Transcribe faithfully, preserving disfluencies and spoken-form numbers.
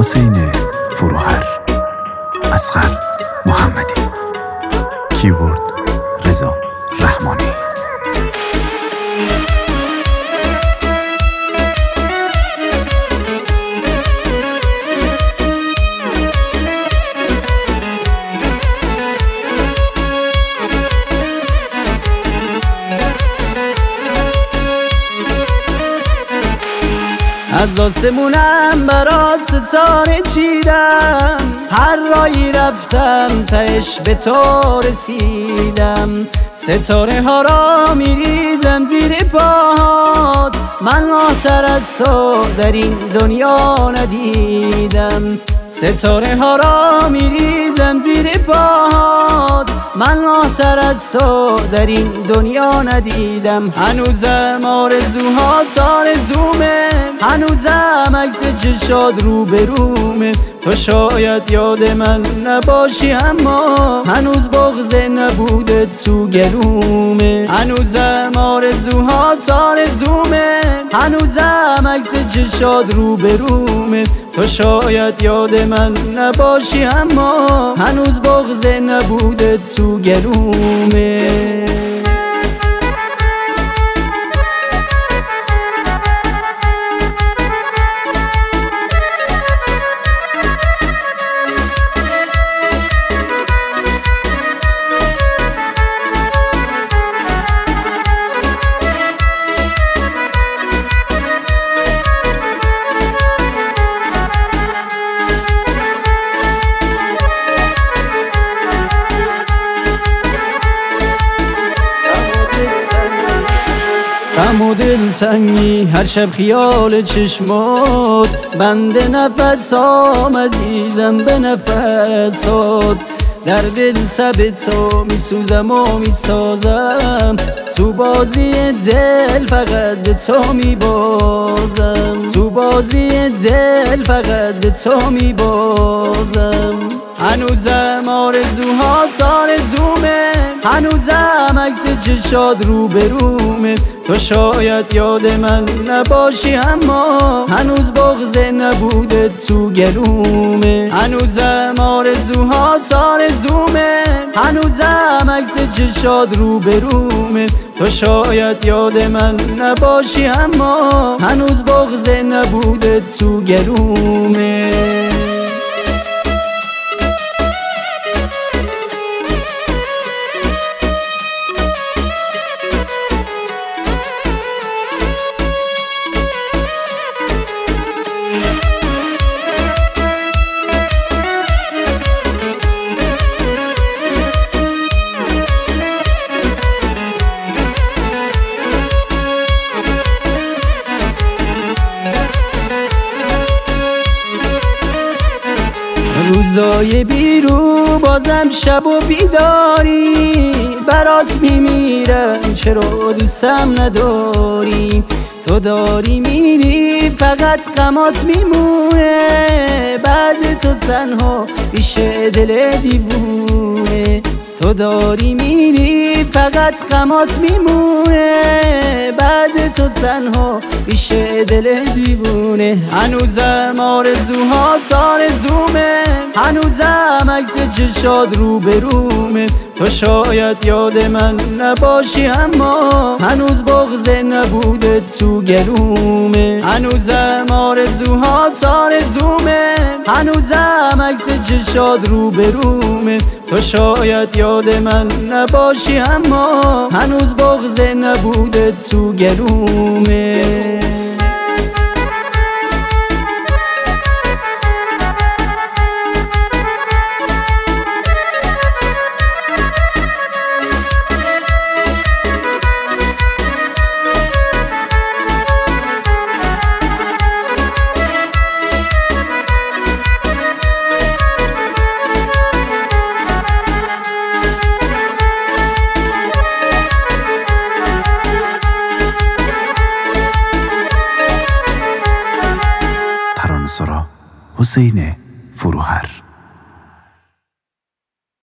حسین فروهر، اصغر محمدی، کیبورد رضا رحمانی. از آسمونم برات ستاره چیدم، هر رایی رفتم تهش به تو رسیدم. ستاره ها را میریزم زیر پاهات، من ماه‌تر از تو در این دنیا ندیدم. ستاره ها را میریزم زیر پاهات، من ماه‌تر از تو در این دنیا ندیدم. هنوزم آرزوهات آرزومه، هنوزم عکس چشات رو به رومه. تو شاید یاد من نباشی اما هنوز بغض نبودت تو گلومه. هنوزم آرزوهات آرزومه، هنوزم عکس چشات رو به رومه. تو شاید یاد من نباشی اما هنوز بغض نبودت تو گلومه. غم و دلتنگی هر شب خیال چشمات، بند نفسام عزیزم به نفسات. در دل تب تو میسوزم و میسازم، تو بازی دل فقط به تو میبازم. تو بازی دل فقط به تو میبازم. هنوزم آرزوهات آرزومه، هنوزم عکس چشات رو به رومه. تو شاید یاد من نباشی اما هنوز بغض نبودت تو گلومه. هنوزم آرزوهات آرزومه، هنوزم عکس چشات رو به رومه. تو شاید یاد من نباشی اما هنوز بغض نبودت تو گلومه. روزای بیرو بازم شب و بیداری، برات میمیرم چرا دوستم نداری. تو داری میری فقط غمات میمونه، بعد تو تنها پیش دل دیوونه. تو داری میری فقط غمات میمونه، بعد تو تنها پیش دل دیوونه. هنوزم آرزوهات آرزومه، هنوزم عکس چشات رو به رومه. تو شاید یاد من نباشی اما هنوز بغض نبودت تو گلومه. هنوزم آرزوهات آرزومه، هنوزم عکس چشات رو به رومه. تو شاید یاد من نباشی اما هنوز بغض نبودت تو گلومه. حسین فروهر.